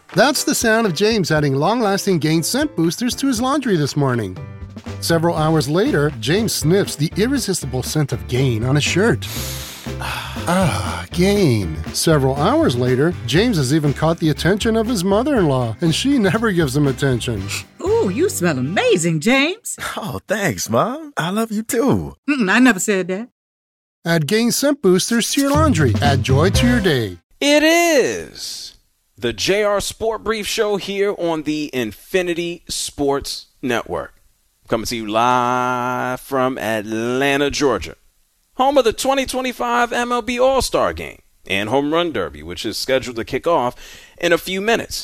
That's the sound of James adding long-lasting Gain scent boosters to his laundry this morning. Several hours later, James sniffs the irresistible scent of Gain on his shirt. Gain. Several hours later, James has even caught the attention of his mother-in-law, and she never gives him attention. Ooh, you smell amazing, James. Oh, thanks, Mom. I love you too. I never said that. Add Gain scent boosters to your laundry. Add joy to your day. It is the JR Sport Brief Show here on the Infinity Sports Network. Coming to you live from Atlanta, Georgia. Home of the 2025 MLB All-Star Game and Home Run Derby, which is scheduled to kick off in a few minutes.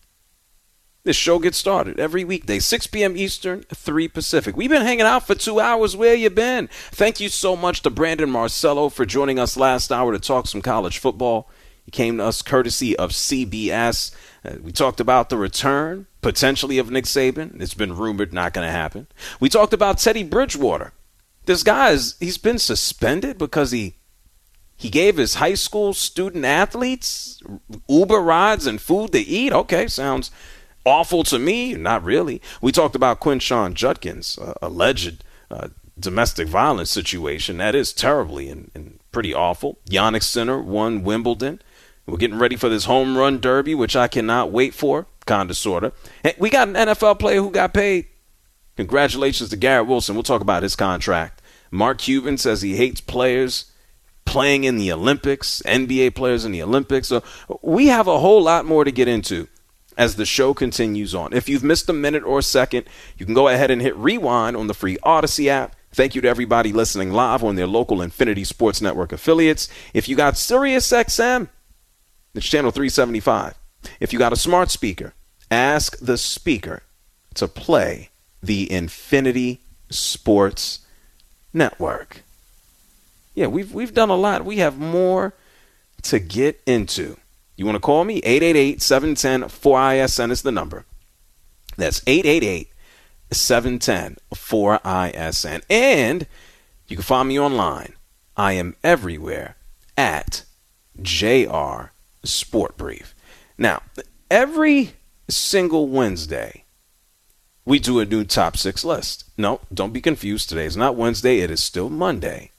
This show gets started every weekday, 6 p.m. Eastern, 3 Pacific. We've been hanging out for 2 hours. Where you been? Thank you so much to Brandon Marcello for joining us last hour to talk some college football. He came to us courtesy of CBS. We talked about the return, potentially, of Nick Saban. It's been rumored not going to happen. We talked about Teddy Bridgewater. This guy, he's been suspended because he gave his high school student athletes Uber rides and food to eat. Okay, sounds awful to me. Not really. We talked about Quinshon Judkins' alleged domestic violence situation. That is terribly and pretty awful. Yannick Sinner won Wimbledon. We're getting ready for this home run derby, which I cannot wait for, kind of, sort of. And we got an NFL player who got paid. Congratulations to Garrett Wilson. We'll talk about his contract. Mark Cuban says he hates players playing in the Olympics, NBA players in the Olympics. So we have a whole lot more to get into as the show continues on. If you've missed a minute or a second, you can go ahead and hit rewind on the free Odyssey app. Thank you to everybody listening live on their local Infinity Sports Network affiliates. If you got Sirius XM, it's channel 375. If you got a smart speaker, ask the speaker to play the Infinity Sports Network. Yeah, we've done a lot. We have more to get into. You want to call me? 888-710-4ISN is the number. That's 888-710-4ISN. And you can find me online. I am everywhere at JR Sport Brief. Now, every single Wednesday, we do a new top 6 list. No, don't be confused. Today is not Wednesday. It is still Monday.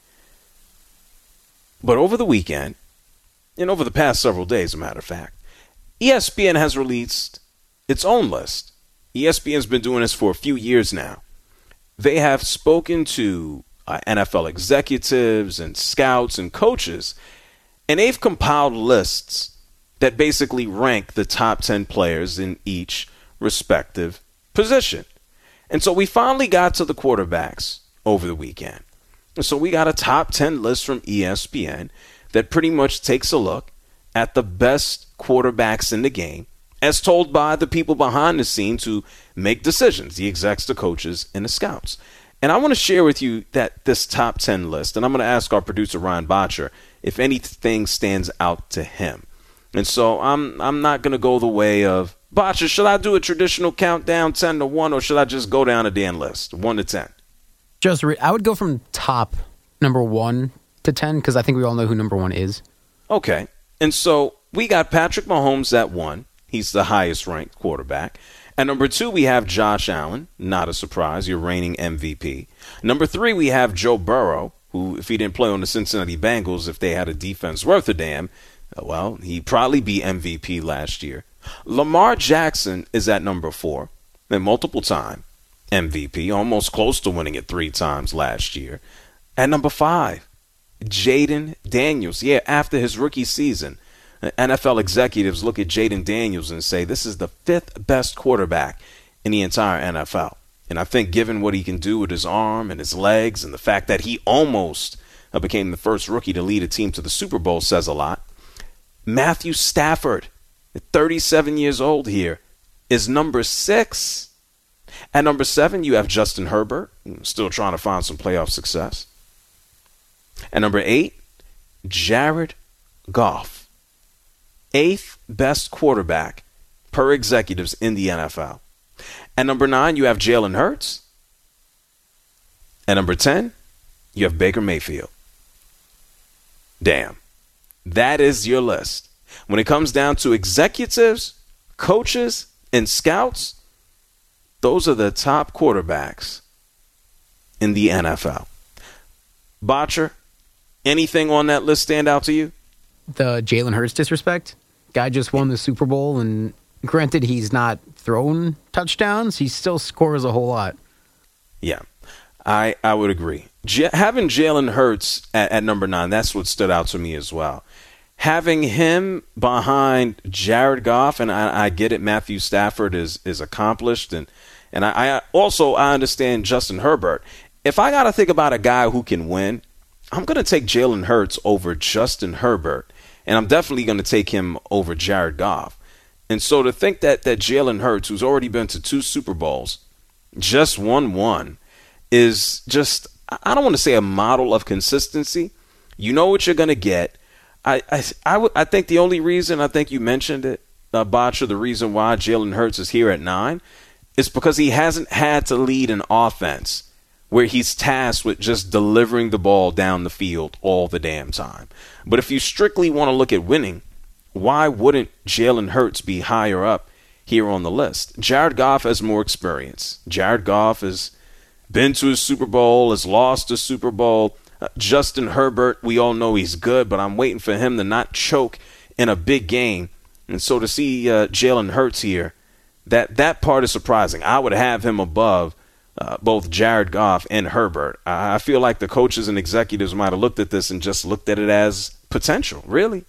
But over the weekend, and over the past several days, as a matter of fact, ESPN has released its own list. ESPN's been doing this for a few years now. They have spoken to NFL executives and scouts and coaches, and they've compiled lists that basically rank the top 10 players in each respective position. And so we finally got to the quarterbacks over the weekend. And so we got a top 10 list from ESPN that pretty much takes a look at the best quarterbacks in the game as told by the people behind the scenes who make decisions, the execs, the coaches, and the scouts. And I want to share with you that this top 10 list, and I'm going to ask our producer, Ryan Botcher, if anything stands out to him. And so I'm not going to go the way of, Botcher, should I do a traditional countdown 10 to 1, or should I just go down a damn list, 1 to 10? Just, I would go from top number 1 to 10, because I think we all know who number 1 is. Okay. And so we got Patrick Mahomes at 1. He's the highest ranked quarterback. At number 2, we have Josh Allen. Not a surprise, your reigning MVP. Number 3, we have Joe Burrow, who, if he didn't play on the Cincinnati Bengals, if they had a defense worth a damn, well, he'd probably be MVP last year. Lamar Jackson is at number 4, and multiple-time MVP, almost close to winning it 3 times last year. At number 5, Jaden Daniels. Yeah, after his rookie season, NFL executives look at Jaden Daniels and say this is the 5th best quarterback in the entire NFL. And I think given what he can do with his arm and his legs and the fact that he almost became the first rookie to lead a team to the Super Bowl says a lot. Matthew Stafford, at 37 years old here, is number 6. At number 7, you have Justin Herbert, still trying to find some playoff success. At number 8, Jared Goff, 8th best quarterback per executives in the NFL. At number 9, you have Jalen Hurts. At number 10, you have Baker Mayfield. Damn. That is your list. When it comes down to executives coaches and scouts, those are the top quarterbacks in the NFL. Botcher, anything on that list stand out to you? The Jalen Hurts disrespect. Guy just won the Super Bowl, and granted, he's not thrown touchdowns. He still scores a whole lot. Yeah, I would agree. Having Jalen Hurts at number 9, that's what stood out to me as well. Having him behind Jared Goff, and I get it, Matthew Stafford is accomplished, and I also understand Justin Herbert. If I got to think about a guy who can win, I'm going to take Jalen Hurts over Justin Herbert, and I'm definitely going to take him over Jared Goff. And so to think that Jalen Hurts, who's already been to 2 Super Bowls, just won one, is just, I don't want to say a model of consistency. You know what you're going to get. I think the only reason, I think you mentioned it, Botcher, the reason why Jalen Hurts is here at 9 is because he hasn't had to lead an offense where he's tasked with just delivering the ball down the field all the damn time. But if you strictly want to look at winning, why wouldn't Jalen Hurts be higher up here on the list? Jared Goff has more experience. Jared Goff has been to a Super Bowl, has lost a Super Bowl. Justin Herbert, we all know he's good, but I'm waiting for him to not choke in a big game. And so to see Jalen Hurts here, that part is surprising. I would have him above both Jared Goff and Herbert. I feel like the coaches and executives might have looked at this and just looked at it as potential, really.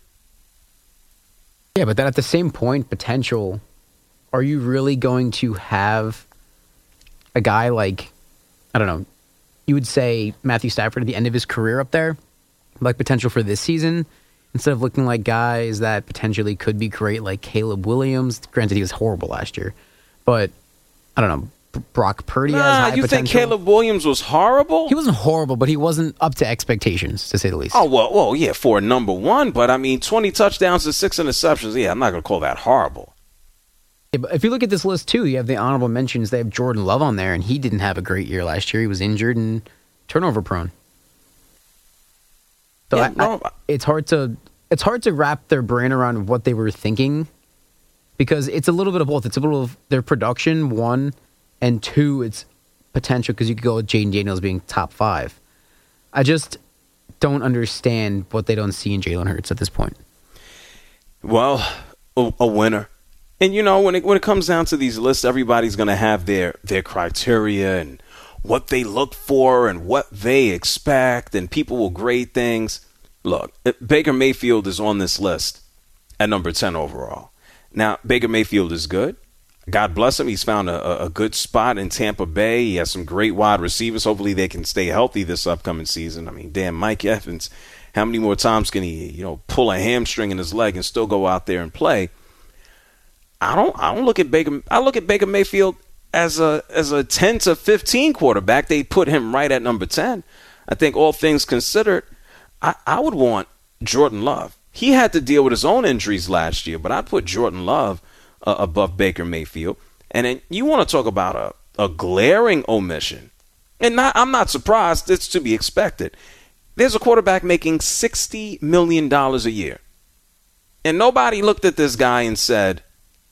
Yeah, but then at the same point, potential, are you really going to have a guy like, I don't know, you would say Matthew Stafford at the end of his career up there, like potential for this season, instead of looking like guys that potentially could be great like Caleb Williams. Granted, he was horrible last year, but I don't know, Brock Purdy has high potential. You think Caleb Williams was horrible? He wasn't horrible, but he wasn't up to expectations, to say the least. Oh, well, yeah, for a number 1, but I mean, 20 touchdowns to 6 interceptions. Yeah, I'm not going to call that horrible. Yeah, but if you look at this list, too, you have the honorable mentions. They have Jordan Love on there, and he didn't have a great year last year. He was injured and turnover prone. So yeah, it's hard to wrap their brain around what they were thinking, because it's a little bit of both. It's a little of their production, 1, and 2, it's potential, because you could go with Jaden Daniels being top 5. I just don't understand what they don't see in Jalen Hurts at this point. Well, a winner. And, you know, when it comes down to these lists, everybody's going to have their criteria and what they look for and what they expect, and people will grade things. Look, Baker Mayfield is on this list at number 10 overall. Now, Baker Mayfield is good. God bless him. He's found a good spot in Tampa Bay. He has some great wide receivers. Hopefully they can stay healthy this upcoming season. I mean, damn, Mike Evans, how many more times can he, pull a hamstring in his leg and still go out there and play? I don't look at Baker. I look at Baker Mayfield as a 10 to 15 quarterback. They put him right at number 10. I think all things considered, I would want Jordan Love. He had to deal with his own injuries last year, but I'd put Jordan Love above Baker Mayfield. And then you want to talk about a glaring omission. And I'm not surprised. It's to be expected. There's a quarterback making $60 million a year. And nobody looked at this guy and said,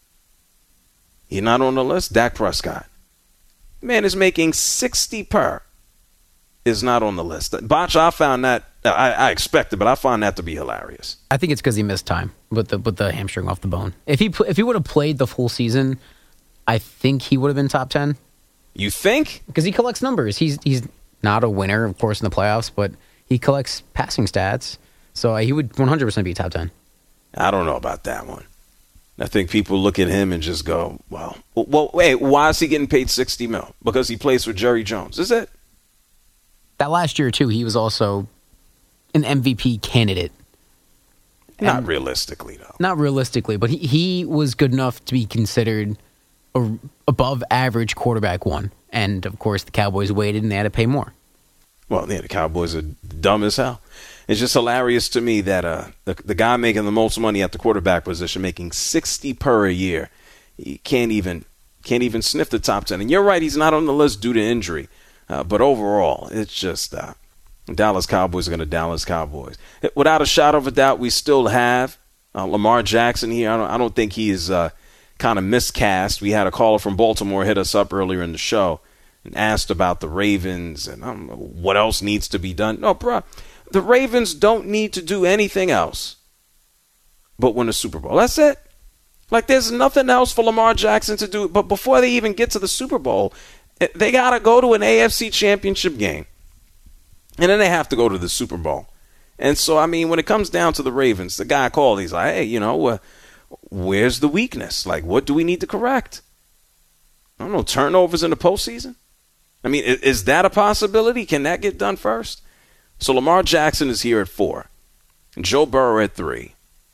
you're not on the list? Dak Prescott. Man is making 60 per. Is not on the list. Botch, I found that, I expected, but I found that to be hilarious. I think it's because he missed time with the hamstring off the bone. If he would have played the full season, I think he would have been top 10. You think? Because he collects numbers. He's not a winner, of course, in the playoffs, but he collects passing stats. So he would 100% be top 10. I don't know about that one. I think people look at him and just go, well, wait, why is he getting paid $60 million? Because he plays for Jerry Jones. Is it? That last year, too, he was also an MVP candidate. Not realistically, though. Not realistically, but he was good enough to be considered a above average quarterback 1. And, of course, the Cowboys waited and they had to pay more. Well, yeah, the Cowboys are dumb as hell. It's just hilarious to me that the guy making the most money at the quarterback position, making 60 per a year, he can't even sniff the top 10. And you're right, he's not on the list due to injury. But overall, it's just Dallas Cowboys are going to Dallas Cowboys. Without a shadow of a doubt, we still have Lamar Jackson here. I don't think he is kind of miscast. We had a caller from Baltimore hit us up earlier in the show and asked about the Ravens and I don't know what else needs to be done. No, bruh, the Ravens don't need to do anything else but win a Super Bowl. That's it. Like, there's nothing else for Lamar Jackson to do. But before they even get to the Super Bowl, they got to go to an AFC championship game. And then they have to go to the Super Bowl. And so, I mean, when it comes down to the Ravens, the guy called, he's like, hey, where's the weakness? Like, what do we need to correct? I don't know, turnovers in the postseason? I mean, is that a possibility? Can that get done first? So Lamar Jackson is here at 4. Joe Burrow at 3.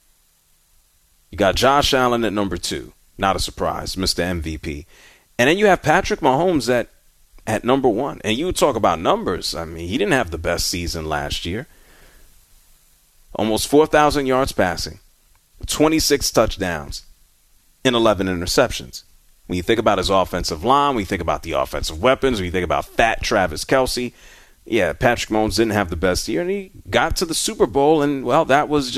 You got Josh Allen at number 2. Not a surprise, Mr. MVP. And then you have Patrick Mahomes at number 1. And you talk about numbers. I mean, he didn't have the best season last year. Almost 4,000 yards passing, 26 touchdowns, and 11 interceptions. When you think about his offensive line, when you think about the offensive weapons, when you think about fat Travis Kelce, yeah, Patrick Mahomes didn't have the best year, and he got to the Super Bowl, and, well, that was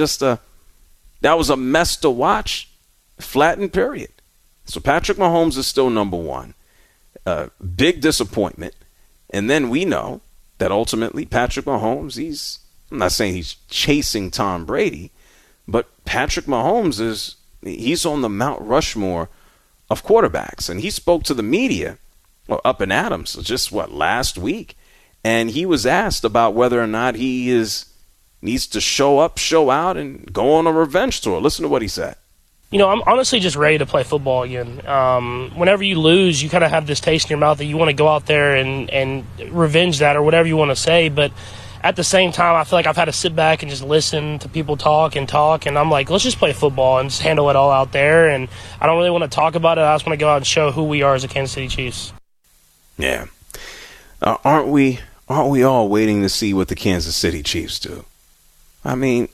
a mess to watch, flattened period. So Patrick Mahomes is still number 1. Big disappointment. And then we know that ultimately Patrick Mahomes, I'm not saying he's chasing Tom Brady, but Patrick Mahomes he's on the Mount Rushmore of quarterbacks. And he spoke to the media, up in Adams, just last week. And he was asked about whether or not he needs to show up, show out, and go on a revenge tour. Listen to what he said. I'm honestly just ready to play football again. Whenever you lose, you kind of have this taste in your mouth that you want to go out there and revenge that or whatever you want to say. But at the same time, I feel like I've had to sit back and just listen to people talk. And I'm like, let's just play football and just handle it all out there. And I don't really want to talk about it. I just want to go out and show who we are as a Kansas City Chiefs. Yeah. Aren't we all waiting to see what the Kansas City Chiefs do? I mean,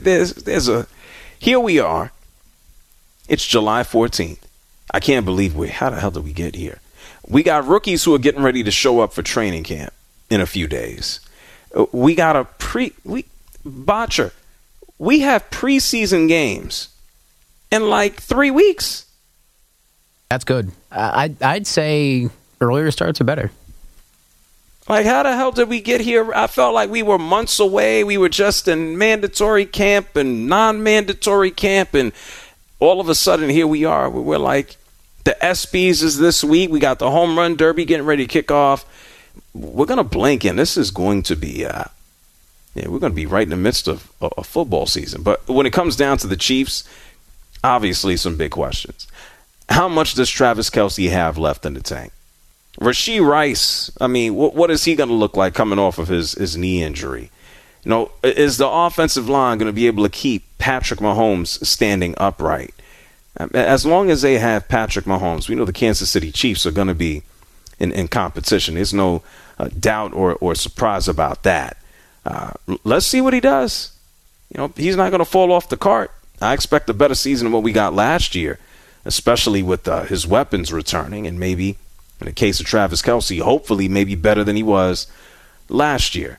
here we are. It's July 14th. I can't believe how the hell did we get here? We got rookies who are getting ready to show up for training camp in a few days. We got Botcher. We have preseason games in like 3 weeks. That's good. I'd say earlier starts are better. Like, how the hell did we get here? I felt like we were months away. We were just in mandatory camp and non-mandatory camp, and all of a sudden, here we are. We're like, the ESPYs is this week. We got the home run derby getting ready to kick off. We're going to blink, and this is going to be, we're going to be right in the midst of a football season. But when it comes down to the Chiefs, obviously some big questions. How much does Travis Kelce have left in the tank? Rashee Rice, I mean, what is he going to look like coming off of his knee injury? Is the offensive line going to be able to keep Patrick Mahomes standing upright? As long as they have Patrick Mahomes, we know the Kansas City Chiefs are going to be in competition. There's no doubt or surprise about that. Let's see what he does. He's not going to fall off the cart. I expect a better season than what we got last year, especially with his weapons returning, and maybe, in the case of Travis Kelce, hopefully maybe better than he was last year.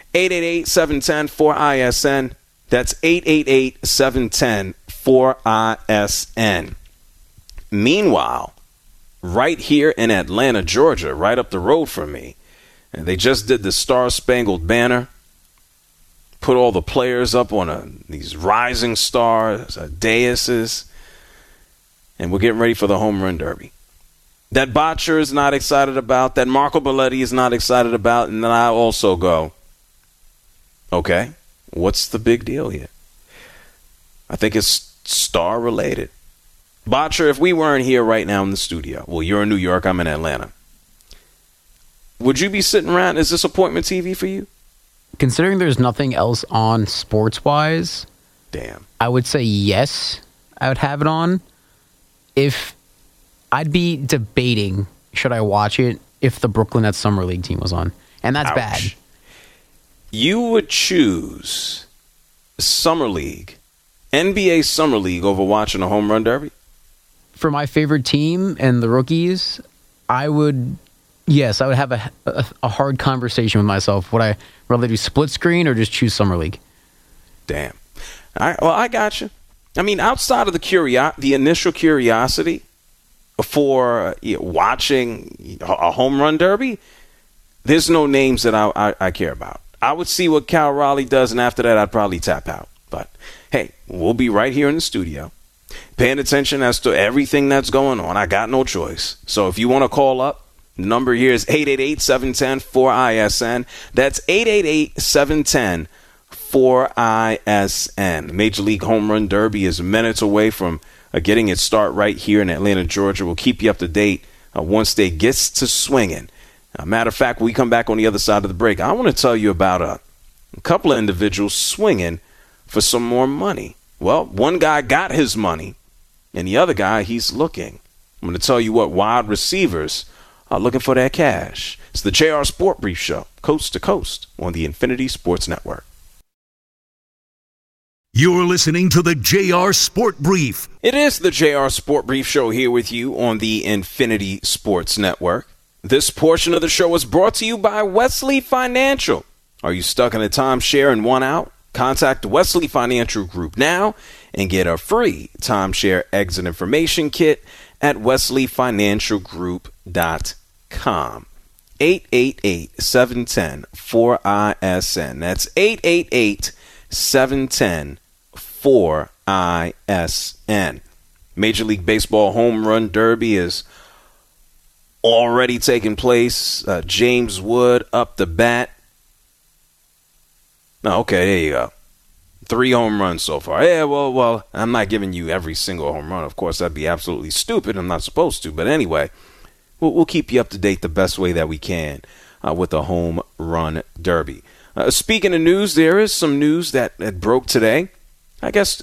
888-710-4ISN. That's 888-710-4ISN. Meanwhile, right here in Atlanta, Georgia, right up the road from me, and they just did the Star-Spangled Banner, put all the players up on these rising stars, daises, and we're getting ready for the home run derby. That Botcher is not excited about, that Marco Belletti is not excited about, and then I also go, okay, what's the big deal here? I think it's star-related. Botcher, if we weren't here right now in the studio, well, you're in New York, I'm in Atlanta, would you be sitting around? Is this appointment TV for you? Considering there's nothing else on sports-wise, damn, I would say yes, I would have it on. If I'd be debating, should I watch it if the Brooklyn Nets Summer League team was on? And that's bad. You would choose Summer League, NBA Summer League over watching a home run derby? For my favorite team and the rookies, I would have a hard conversation with myself. Would I rather do split screen or just choose Summer League? Damn. All right, well, I got you. I mean, outside of the initial curiosity, before watching a home run derby, there's no names that I care about. I would see what Cal Raleigh does, and after that, I'd probably tap out. But, hey, we'll be right here in the studio paying attention as to everything that's going on. I got no choice. So if you want to call up, the number here is 888-710-4ISN. That's 888-710-4ISN. Major League Home Run Derby is minutes away from getting its start right here in Atlanta, Georgia. We'll keep you up to date once they gets to swinging. Matter of fact, when we come back on the other side of the break, I want to tell you about a couple of individuals swinging for some more money. Well, one guy got his money, and the other guy, he's looking. I'm going to tell you what wide receivers are looking for their cash. It's the JR Sport Brief Show, coast to coast, on the Infinity Sports Network. You're listening to the JR Sport Brief. It is the JR Sport Brief Show here with you on the Infinity Sports Network. This portion of the show is brought to you by Wesley Financial. Are you stuck in a timeshare and want out? Contact Wesley Financial Group now and get a free timeshare exit information kit at wesleyfinancialgroup.com. 888-710-4ISN. That's 888-710-4ISN. Major League Baseball Home Run Derby is already taking place. James Wood up the bat. Oh, okay, there you go. 3 home runs so far. Yeah, well, I'm not giving you every single home run. Of course, that'd be absolutely stupid. I'm not supposed to. But anyway, we'll keep you up to date the best way that we can with the home run derby. Speaking of news, there is some news that broke today. I guess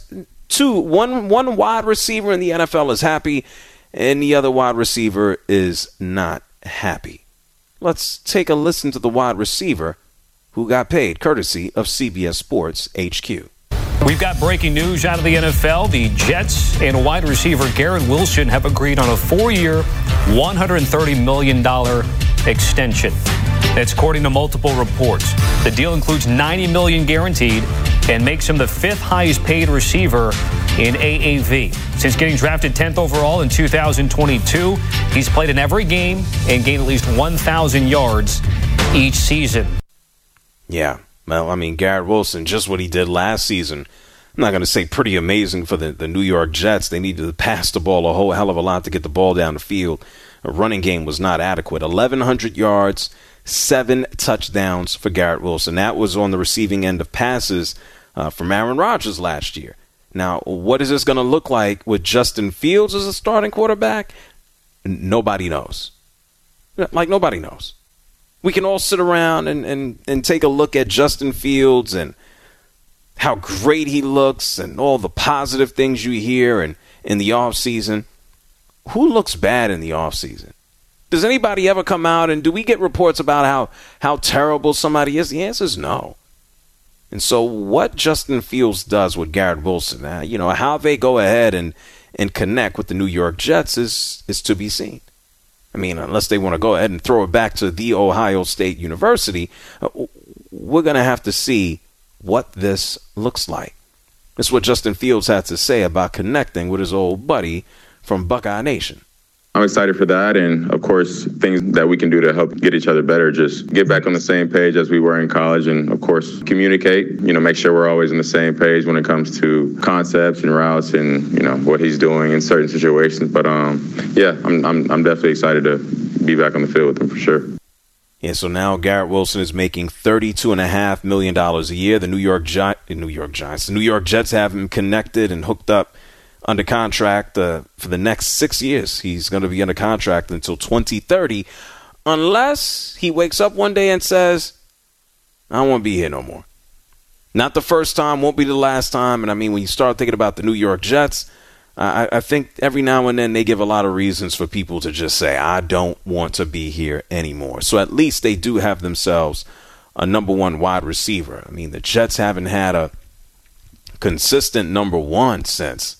one wide receiver in the NFL is happy, and the other wide receiver is not happy. Let's take a listen to the wide receiver who got paid, courtesy of CBS Sports HQ. We've got breaking news out of the NFL. The Jets and wide receiver Garrett Wilson have agreed on a 4-year, $130 million extension. That's according to multiple reports. The deal includes $90 million guaranteed and makes him the 5th highest paid receiver in AAV. Since getting drafted 10th overall in 2022, he's played in every game and gained at least 1,000 yards each season. Yeah, well, I mean, Garrett Wilson, just what he did last season, I'm not going to say pretty amazing for the New York Jets. They needed to pass the ball a whole hell of a lot to get the ball down the field. A running game was not adequate. 1,100 yards, 7 touchdowns for Garrett Wilson. That was on the receiving end of passes from Aaron Rodgers last year. Now, what is this going to look like with Justin Fields as a starting quarterback? Nobody knows. Like, nobody knows. We can all sit around and take a look at Justin Fields and how great he looks and all the positive things you hear in the offseason. Who looks bad in the offseason? Does anybody ever come out and do we get reports about how terrible somebody is? The answer is no. And so what Justin Fields does with Garrett Wilson, how they go ahead and connect with the New York Jets is to be seen. I mean, unless they want to go ahead and throw it back to The Ohio State University, we're going to have to see what this looks like. This is what Justin Fields had to say about connecting with his old buddy from Buckeye Nation. I'm excited for that, and of course, things that we can do to help get each other better. Just get back on the same page as we were in college, and of course, communicate. Make sure we're always on the same page when it comes to concepts and routes, and what he's doing in certain situations. But I'm definitely excited to be back on the field with him for sure. Yeah, so now Garrett Wilson is making $32.5 million a year. The New York Jets have him connected and hooked up under contract for the next 6 years. He's going to be under contract until 2030, unless he wakes up one day and says, I don't want to be here no more. Not the first time, won't be the last time. And I mean, when you start thinking about the New York Jets, I think every now and then they give a lot of reasons for people to just say, I don't want to be here anymore. So at least they do have themselves a number one wide receiver. I mean, the Jets haven't had a consistent number one since,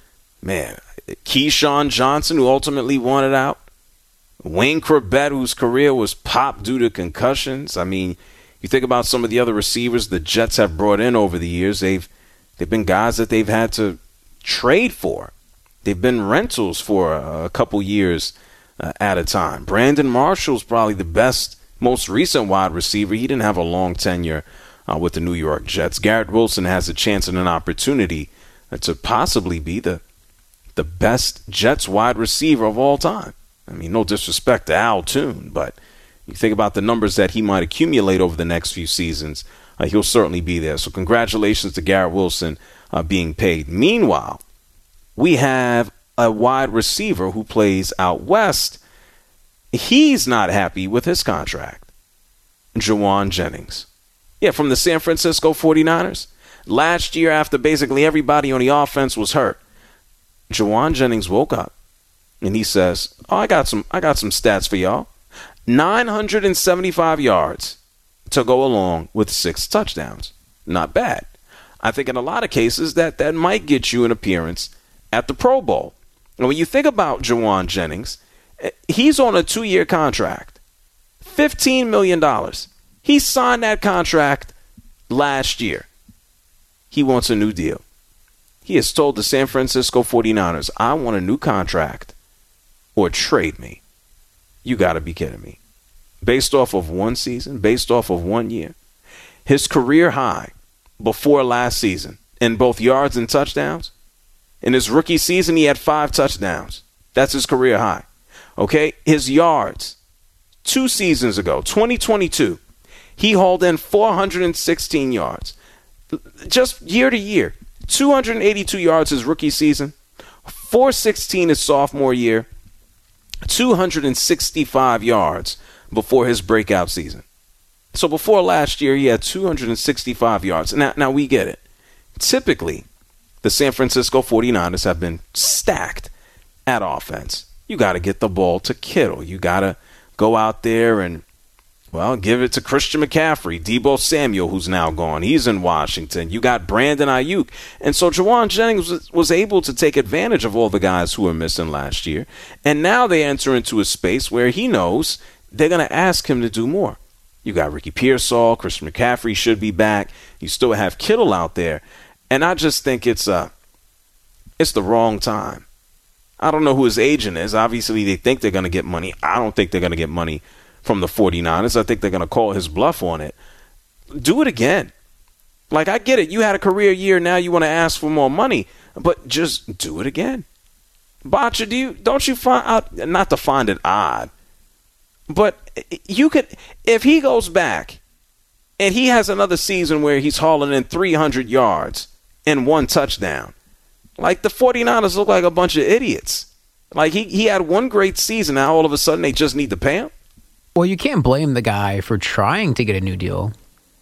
Keyshawn Johnson, who ultimately wanted out. Wayne Corbett, whose career was popped due to concussions. I mean, you think about some of the other receivers the Jets have brought in over the years. They've been guys that they've had to trade for. They've been rentals for a couple years at a time. Brandon Marshall's probably the best, most recent wide receiver. He didn't have a long tenure with the New York Jets. Garrett Wilson has a chance and an opportunity to possibly be the best Jets wide receiver of all time. I mean, no disrespect to Al Toon, but you think about the numbers that he might accumulate over the next few seasons, he'll certainly be there. So congratulations to Garrett Wilson being paid. Meanwhile, we have a wide receiver who plays out west. He's not happy with his contract. Jauan Jennings. Yeah, from the San Francisco 49ers. Last year, after basically everybody on the offense was hurt, Jauan Jennings woke up and he says, I got some stats for y'all. 975 yards to go along with 6 touchdowns. Not bad. I think in a lot of cases that might get you an appearance at the Pro Bowl. And when you think about Jauan Jennings, he's on a 2-year contract. $15 million. He signed that contract last year. He wants a new deal. He has told the San Francisco 49ers, I want a new contract or trade me. You got to be kidding me. Based off of one season, based off of 1 year. His career high before last season in both yards and touchdowns. In his rookie season, he had 5 touchdowns. That's his career high. Okay? His yards, 2 seasons ago, 2022, he hauled in 416 yards. Just year to year, 282 yards his rookie season, 416 his sophomore year, 265 yards before his breakout season. So before last year, he had 265 yards. Now we get it. Typically, the San Francisco 49ers have been stacked at offense. You got to get the ball to Kittle. You got to go out there and, well, give it to Christian McCaffrey, Deebo Samuel, who's now gone. He's in Washington. You got Brandon Ayuk. And so Jauan Jennings was able to take advantage of all the guys who were missing last year. And now they enter into a space where he knows they're going to ask him to do more. You got Ricky Pearsall. Christian McCaffrey should be back. You still have Kittle out there. And I just think it's the wrong time. I don't know who his agent is. Obviously, they think they're going to get money. I don't think they're going to get money from the 49ers. I think they're going to call his bluff on it. Do it again. Like, I get it. You had a career year. Now you want to ask for more money. But just do it again. Botcha, don't you find out, not to find it odd, but you could, if he goes back and he has another season where he's hauling in 300 yards and 1 touchdown, like the 49ers look like a bunch of idiots. Like he had one great season. Now all of a sudden they just need to pay him. Well, you can't blame the guy for trying to get a new deal.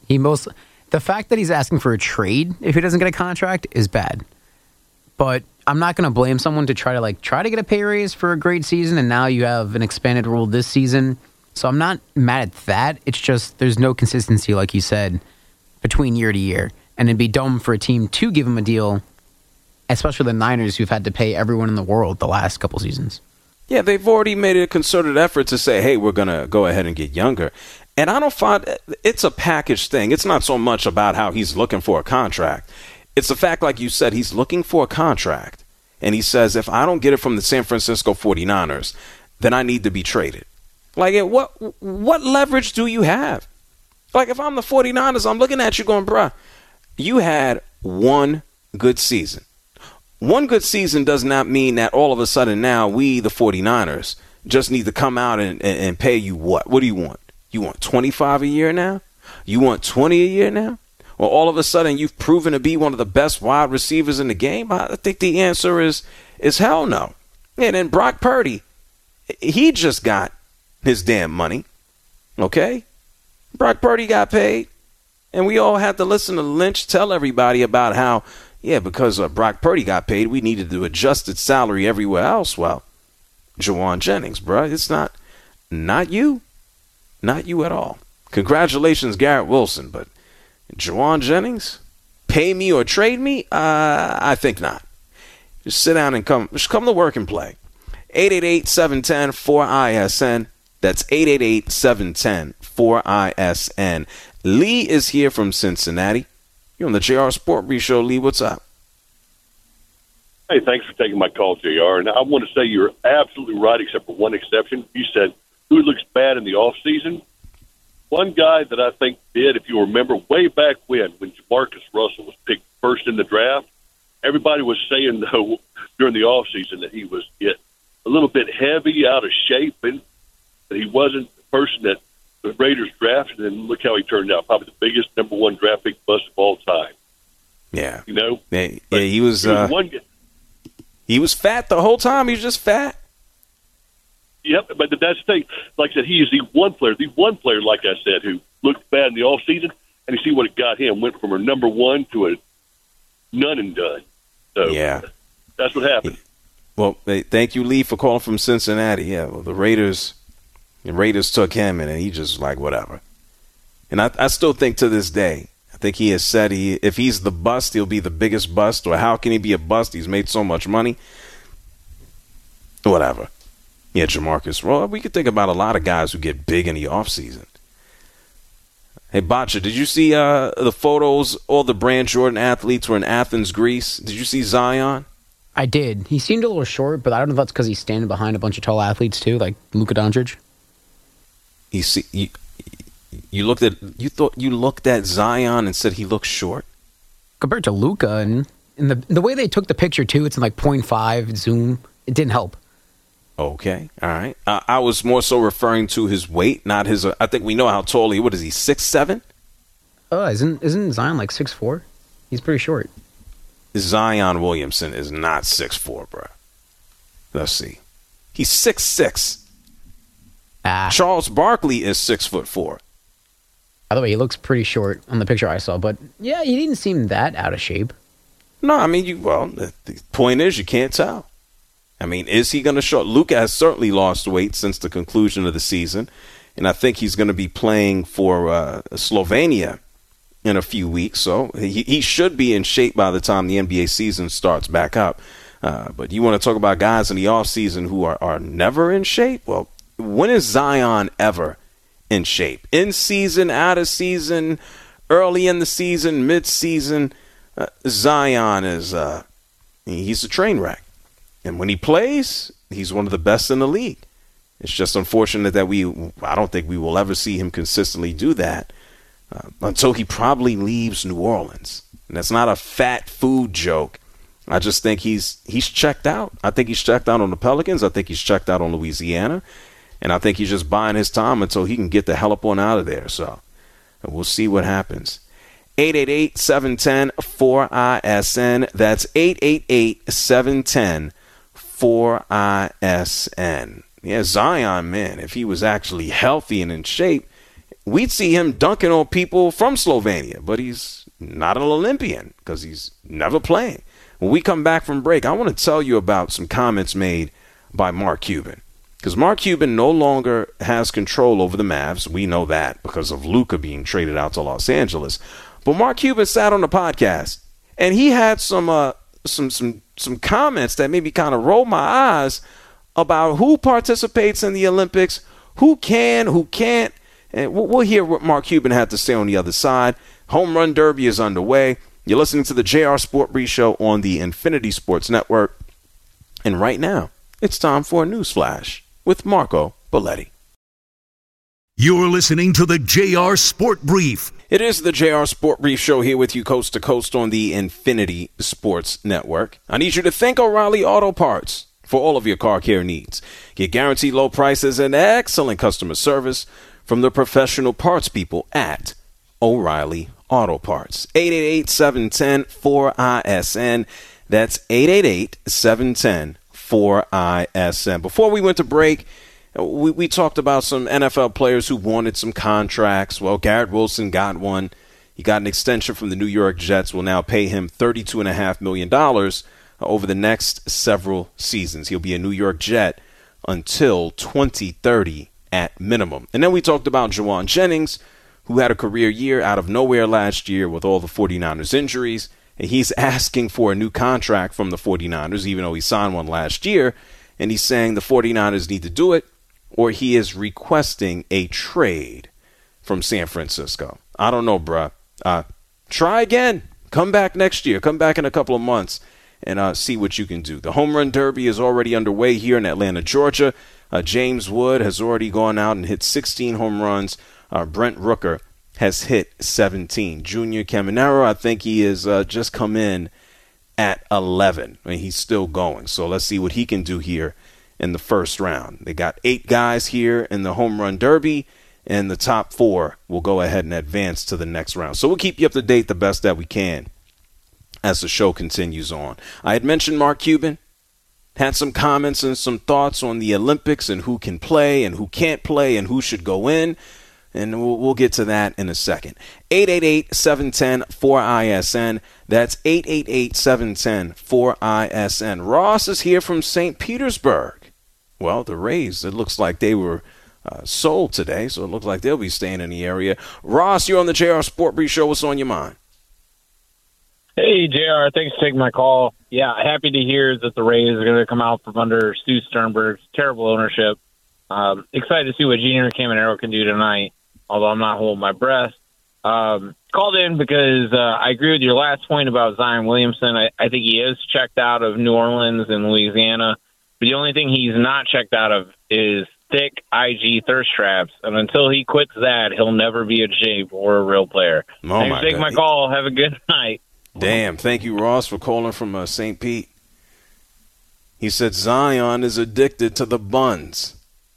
The fact that he's asking for a trade if he doesn't get a contract is bad. But I'm not going to blame someone to try to get a pay raise for a great season, and now you have an expanded rule this season. So I'm not mad at that. It's just there's no consistency, like you said, between year to year. And it'd be dumb for a team to give him a deal, especially the Niners, who've had to pay everyone in the world the last couple seasons. Yeah, they've already made a concerted effort to say, hey, we're going to go ahead and get younger. And I don't find it's a package thing. It's not so much about how he's looking for a contract. It's the fact, like you said, he's looking for a contract. And he says, if I don't get it from the San Francisco 49ers, then I need to be traded. Like, what leverage do you have? Like, if I'm the 49ers, I'm looking at you going, bruh, you had one good season. One good season does not mean that all of a sudden now we, the 49ers, just need to come out and pay you what? What do you want? You want 25 a year now? You want 20 a year now? Or all of a sudden you've proven to be one of the best wide receivers in the game? I think the answer is hell no. And then Brock Purdy, he just got his damn money. Okay? Brock Purdy got paid. And we all had to listen to Lynch tell everybody about how, yeah, because Brock Purdy got paid, we needed to adjust its salary everywhere else. Well, Jauan Jennings, bro, it's not you. Not you at all. Congratulations, Garrett Wilson, but Jauan Jennings, pay me or trade me? I think not. Just sit down and come to work and play. 888-710-4ISN. That's 888-710-4ISN. Lee is here from Cincinnati. You're on the JR Sport Brief Show. Lee, what's up? Hey, thanks for taking my call, JR. And I want to say you're absolutely right, except for one exception. You said, who looks bad in the offseason? One guy that I think did, if you remember, way back when Jamarcus Russell was picked first in the draft, everybody was saying, though, during the offseason that he was a little bit heavy, out of shape, and that he wasn't the person that the Raiders drafted. And look how he turned out, probably the biggest number one draft pick bust of all time. Yeah. You know? Yeah, he was he was fat the whole time. He was just fat. Yep, but that's the thing. Like I said, he is the one player, like I said, who looked bad in the offseason, and you see what it got him. Went from a number one to a none and done. So yeah, that's what happened. Well, thank you, Lee, for calling from Cincinnati. Yeah, well, the Raiders took him, and he just like, whatever. And I still think to this day, I think he has said if he's the bust, he'll be the biggest bust, or how can he be a bust? He's made so much money. Whatever. Yeah, Jamarcus. Well, we could think about a lot of guys who get big in the offseason. Hey, Bacha, did you see the photos? All the Brand Jordan athletes were in Athens, Greece. Did you see Zion? I did. He seemed a little short, but I don't know if that's because he's standing behind a bunch of tall athletes too, like Luka Doncic. You looked at Zion and said he looks short compared to Luka, and the way they took the picture too, it's in like 0.5 zoom. It didn't help. Okay, all right. I was more so referring to his weight, not his. I think we know how tall he. What is he? 6'7"? Oh, isn't Zion like 6'4"? He's pretty short. Zion Williamson is not 6'4", bro. Let's see. He's 6'6". Charles Barkley is 6'4". By the way, he looks pretty short on the picture I saw, but yeah, he didn't seem that out of shape. No, I mean, the point is you can't tell. I mean, is he going to show? Luka has certainly lost weight since the conclusion of the season, and I think he's going to be playing for Slovenia in a few weeks. So he should be in shape by the time the NBA season starts back up. But you want to talk about guys in the offseason who are never in shape? Well, when is Zion ever in shape? In season, out of season, early in the season, mid-season, Zion is he's a train wreck. And when he plays, he's one of the best in the league. It's just unfortunate that I don't think we will ever see him consistently do that until he probably leaves New Orleans. And that's not a fat food joke. I just think he's checked out. I think he's checked out on the Pelicans. I think he's checked out on Louisiana. And I think he's just buying his time until he can get the hell up on out of there. So we'll see what happens. 888-710-4ISN. That's 888-710-4ISN. Yeah, Zion, man, if he was actually healthy and in shape, we'd see him dunking on people from Slovenia. But he's not an Olympian because he's never playing. When we come back from break, I want to tell you about some comments made by Mark Cuban. Because Mark Cuban no longer has control over the Mavs. We know that because of Luka being traded out to Los Angeles. But Mark Cuban sat on the podcast, and he had some comments that maybe kind of rolled my eyes about who participates in the Olympics, who can, who can't. And we'll hear what Mark Cuban had to say on the other side. Home Run Derby is underway. You're listening to the JR Sport Brief Show on the Infinity Sports Network. And right now, it's time for a news flash with Marco Belletti. You're listening to the JR Sport Brief. It is the JR Sport Brief Show here with you coast to coast on the Infinity Sports Network. I need you to thank O'Reilly Auto Parts for all of your car care needs. Get guaranteed low prices and excellent customer service from the professional parts people at O'Reilly Auto Parts. 888-710-4ISN. That's 888-710-4ISN. Before we went to break, we talked about some NFL players who wanted some contracts. Well, Garrett Wilson got one. He got an extension from the New York Jets. Will now pay him $32.5 million over the next several seasons. He'll be a New York Jet until 2030 at minimum. And then we talked about Juwan Jennings, who had a career year out of nowhere last year with all the 49ers injuries. And he's asking for a new contract from the 49ers, even though he signed one last year. And he's saying the 49ers need to do it, or he is requesting a trade from San Francisco. I don't know, bruh. Try again. Come back next year. Come back in a couple of months and see what you can do. The Home Run Derby is already underway here in Atlanta, Georgia. James Wood has already gone out and hit 16 home runs. Brent Rooker has hit 17. Junior Caminero, I think he has just come in at 11. I mean, he's still going. So let's see what he can do here in the first round. They got 8 guys here in the Home Run Derby, and the top 4 will go ahead and advance to the next round. So we'll keep you up to date the best that we can as the show continues on. I had mentioned Mark Cuban, had some comments and some thoughts on the Olympics and who can play and who can't play and who should go in. And we'll get to that in a second. 888-710-4ISN. That's 888-710-4ISN. Ross is here from St. Petersburg. Well, the Rays, it looks like they were sold today, so it looks like they'll be staying in the area. Ross, you're on the JR Sport Brief Show. What's on your mind? Hey, JR, thanks for taking my call. Yeah, happy to hear that the Rays are going to come out from under Stu Sternberg's terrible ownership. Excited to see what Junior Caminero can do tonight, although I'm not holding my breath. Called in because I agree with your last point about Zion Williamson. I think he is checked out of New Orleans and Louisiana, but the only thing he's not checked out of is thick IG thirst traps, and until he quits that, he'll never be in shape or a real player. Thanks for taking my call. Have a good night. Damn, thank you, Ross, for calling from St. Pete. He said Zion is addicted to the buns.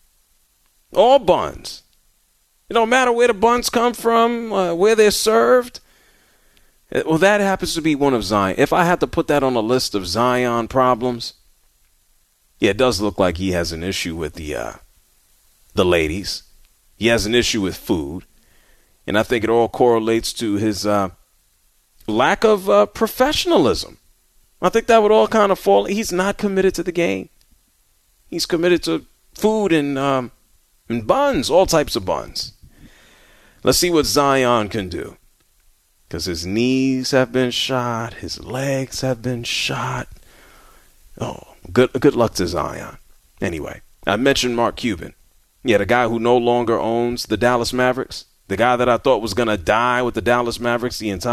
All buns. It don't matter where the buns come from, where they're served. Well, that happens to be one of Zion. If I had to put that on a list of Zion problems, yeah, it does look like he has an issue with the ladies. He has an issue with food. And I think it all correlates to his lack of professionalism. I think that would all kind of fall. He's not committed to the game. He's committed to food and buns, all types of buns. Let's see what Zion can do. Because his knees have been shot. His legs have been shot. Oh, good luck to Zion. Anyway, I mentioned Mark Cuban. Yeah, the guy who no longer owns the Dallas Mavericks. The guy that I thought was going to die with the Dallas Mavericks his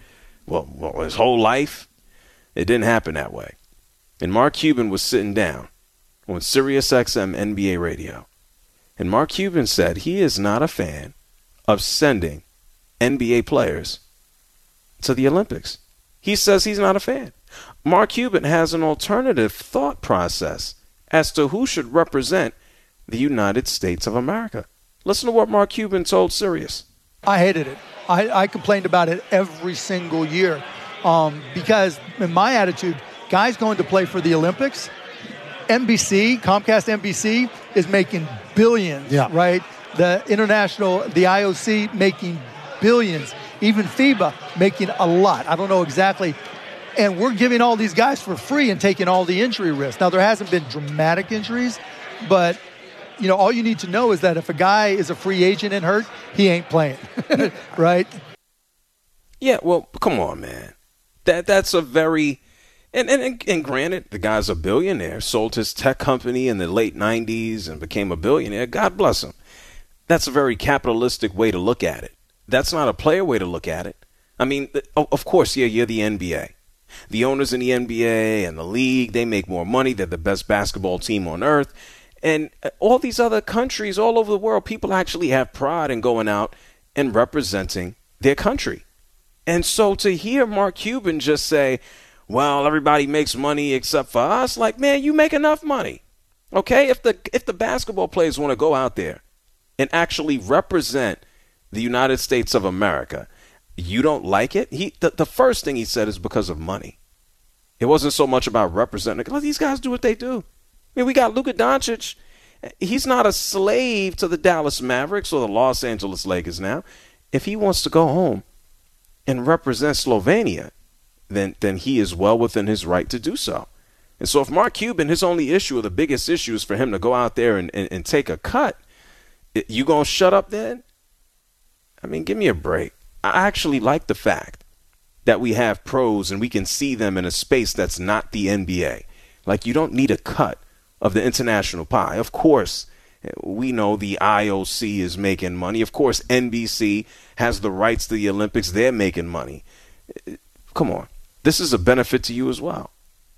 whole life. It didn't happen that way. And Mark Cuban was sitting down on SiriusXM NBA radio. And Mark Cuban said he is not a fan of sending NBA players to the Olympics. He says he's not a fan. Mark Cuban has an alternative thought process as to who should represent the United States of America. Listen to what Mark Cuban told Sirius. I hated it. I complained about it every single year because in my attitude, guys going to play for the Olympics, Comcast NBC is making billions, right? The IOC making billions, even FIBA making a lot. I don't know exactly. And we're giving all these guys for free and taking all the injury risks. Now, there hasn't been dramatic injuries, but all you need to know is that if a guy is a free agent and hurt, he ain't playing, right? Yeah, well, come on, man. That's a very and granted, the guy's a billionaire, sold his tech company in the late 90s and became a billionaire. God bless him. That's a very capitalistic way to look at it. That's not a player way to look at it. I mean, of course, yeah, you're the NBA. The owners in the NBA and the league, they make more money. They're the best basketball team on earth. And all these other countries all over the world, people actually have pride in going out and representing their country. And so to hear Mark Cuban just say, well, everybody makes money except for us, like, man, you make enough money. Okay? If the basketball players want to go out there and actually represent the United States of America, you don't like it? The first thing he said is because of money. It wasn't so much about representing. Let these guys do what they do. I mean, we got Luka Doncic. He's not a slave to the Dallas Mavericks or the Los Angeles Lakers now. If he wants to go home and represent Slovenia, then he is well within his right to do so. And so if Mark Cuban, his only issue or the biggest issue is for him to go out there and take a cut, you going to shut up then? I mean, give me a break. I actually like the fact that we have pros and we can see them in a space that's not the NBA. Like, you don't need a cut of the international pie. Of course, we know the IOC is making money. Of course, NBC has the rights to the Olympics. They're making money. Come on. This is a benefit to you as well.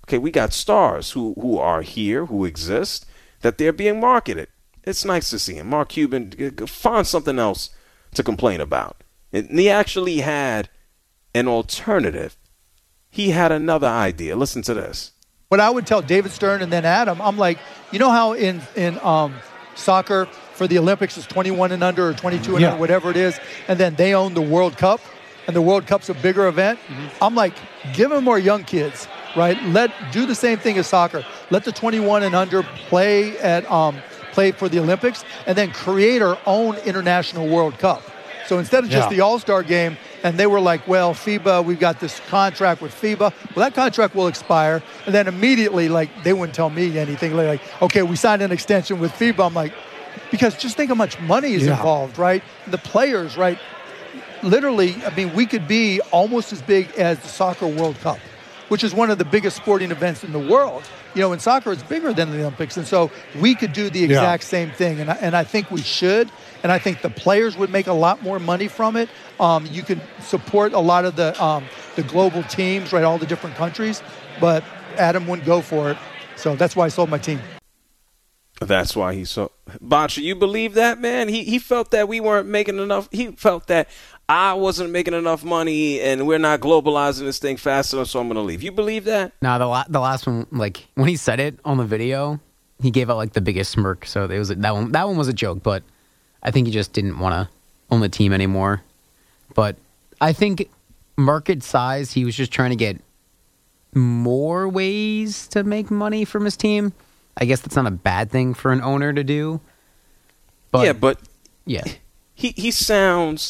Okay, we got stars who are here, who exist, that they're being marketed. It's nice to see him. Mark Cuban, find something else to complain about. And he actually had an alternative. He had another idea. Listen to this. What I would tell David Stern and then Adam, I'm like, you know how in soccer for the Olympics is 21 and under or 22 and under, whatever it is, and then they own the World Cup, and the World Cup's a bigger event. I'm like, give them more young kids, right? Do the same thing as soccer. Let the 21 and under play for the Olympics, and then create our own international World Cup. So instead of just the All-Star game, and they were like, well, FIBA, we've got this contract with FIBA. Well, that contract will expire. And then immediately, like, they wouldn't tell me anything. Like, okay, we signed an extension with FIBA. I'm like, because just think how much money is involved, right? The players, right? Literally, I mean, we could be almost as big as the Soccer World Cup, which is one of the biggest sporting events in the world. You know, in soccer, it's bigger than the Olympics. And so we could do the exact same thing. And I think we should. And I think the players would make a lot more money from it. You could support a lot of the global teams, right, all the different countries. But Adam wouldn't go for it. So that's why I sold my team. That's why he sold. Bacha, you believe that, man? He felt that we weren't making enough. He felt that I wasn't making enough money and we're not globalizing this thing fast enough, so I'm going to leave. You believe that? No, the last one, like, when he said it on the video, he gave out, like, the biggest smirk. So it was that one was a joke, but I think he just didn't want to own the team anymore. But I think market size, he was just trying to get more ways to make money from his team. I guess that's not a bad thing for an owner to do. But he sounds...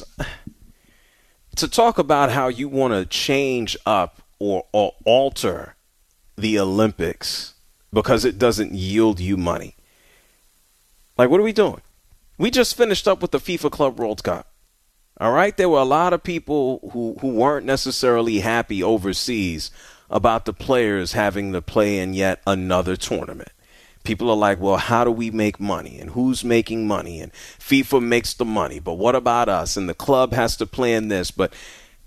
To talk about how you want to change up or alter the Olympics because it doesn't yield you money. Like, what are we doing? We just finished up with the FIFA Club World Cup. All right? There were a lot of people who weren't necessarily happy overseas about the players having to play in yet another tournament. People are like, well, how do we make money? And who's making money? And FIFA makes the money. But what about us? And the club has to play in this. But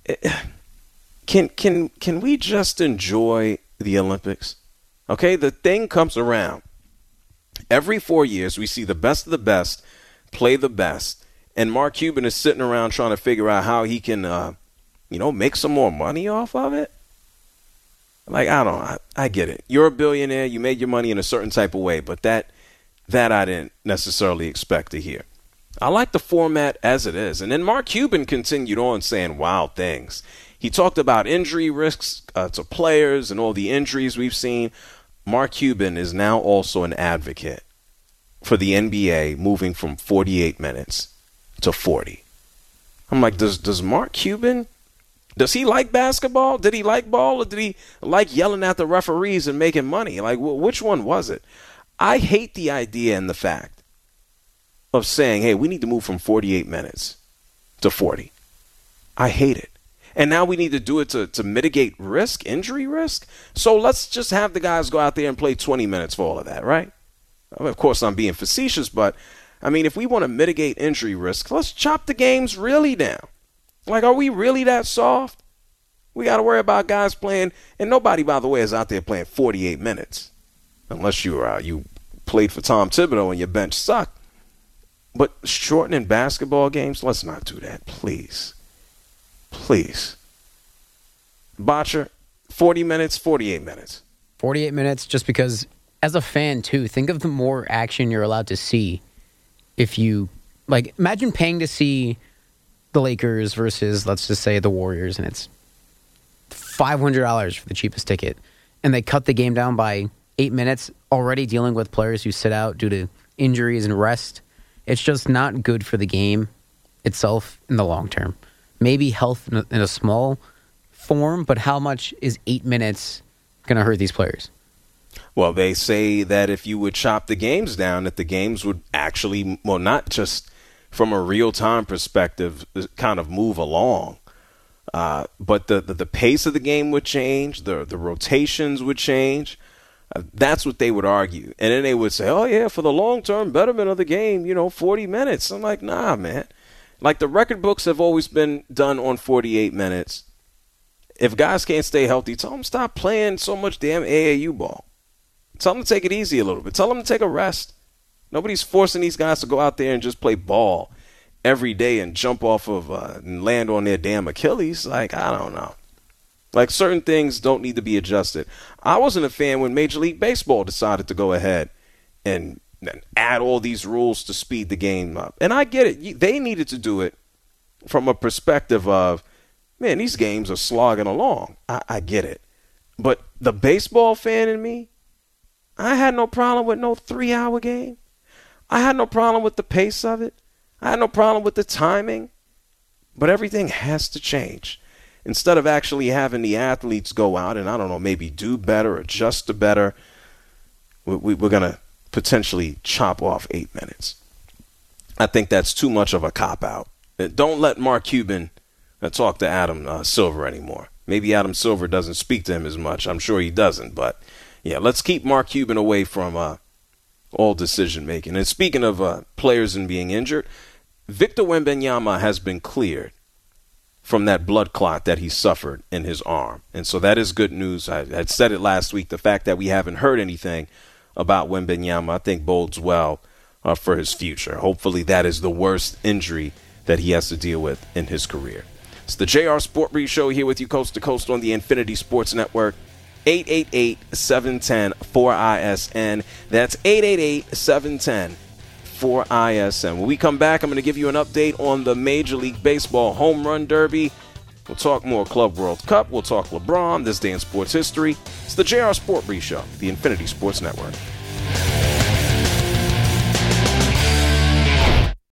can we just enjoy the Olympics? Okay, the thing comes around. Every 4 years, we see the best of the best play the best. And Mark Cuban is sitting around trying to figure out how he can, make some more money off of it. Like, I get it. You're a billionaire. You made your money in a certain type of way, but that I didn't necessarily expect to hear. I like the format as it is. And then Mark Cuban continued on saying wild things. He talked about injury risks to players and all the injuries we've seen. Mark Cuban is now also an advocate for the NBA moving from 48 minutes to 40. I'm like, does Mark Cuban... Does he like basketball? Did he like ball? Or did he like yelling at the referees and making money? Like, which one was it? I hate the idea and the fact of saying, hey, we need to move from 48 minutes to 40. I hate it. And now we need to do it to mitigate risk, injury risk. So let's just have the guys go out there and play 20 minutes for all of that, right? Of course, I'm being facetious, but, I mean, if we want to mitigate injury risk, let's chop the games really down. Like, are we really that soft? We got to worry about guys playing, and nobody, by the way, is out there playing 48 minutes, unless you played for Tom Thibodeau and your bench sucked. But shortening basketball games, let's not do that, please. Please. Botcher, 40 minutes, 48 minutes. 48 minutes, just because, as a fan, too, think of the more action you're allowed to see if you, like, imagine paying to see the Lakers versus, let's just say, the Warriors, and it's $500 for the cheapest ticket, and they cut the game down by 8 minutes, already dealing with players who sit out due to injuries and rest. It's just not good for the game itself in the long term. Maybe health in a small form, but how much is 8 minutes going to hurt these players? Well, they say that if you would chop the games down, that the games would actually, well, not just from a real-time perspective, kind of move along. But the pace of the game would change. The rotations would change. That's what they would argue. And then they would say, oh, yeah, for the long-term betterment of the game, 40 minutes. I'm like, nah, man. Like, the record books have always been done on 48 minutes. If guys can't stay healthy, tell them stop playing so much damn AAU ball. Tell them to take it easy a little bit. Tell them to take a rest. Nobody's forcing these guys to go out there and just play ball every day and jump off of and land on their damn Achilles. Like, I don't know. Like, certain things don't need to be adjusted. I wasn't a fan when Major League Baseball decided to go ahead and add all these rules to speed the game up. And I get it. They needed to do it from a perspective of, man, these games are slogging along. I get it. But the baseball fan in me, I had no problem with no 3-hour game. I had no problem with the pace of it. I had no problem with the timing. But everything has to change. Instead of actually having the athletes go out and, I don't know, maybe do better, adjust to better, we're going to potentially chop off 8 minutes. I think that's too much of a cop-out. Don't let Mark Cuban talk to Adam Silver anymore. Maybe Adam Silver doesn't speak to him as much. I'm sure he doesn't. But, yeah, let's keep Mark Cuban away from all decision-making. And speaking of players and being injured, Victor Wembanyama has been cleared from that blood clot that he suffered in his arm. And so that is good news. I had said it last week. The fact that we haven't heard anything about Wembanyama, I think, bodes well for his future. Hopefully that is the worst injury that he has to deal with in his career. It's the JR Sport Brief Show here with you coast to coast on the Infinity Sports Network. 888-710-4ISN. That's 888-710-4ISN. When we come back, I'm going to give you an update on the Major League Baseball Home Run Derby. We'll talk more Club World Cup. We'll talk LeBron, this day in sports history. It's the JR Sport Brief Show, the Infinity Sports Network.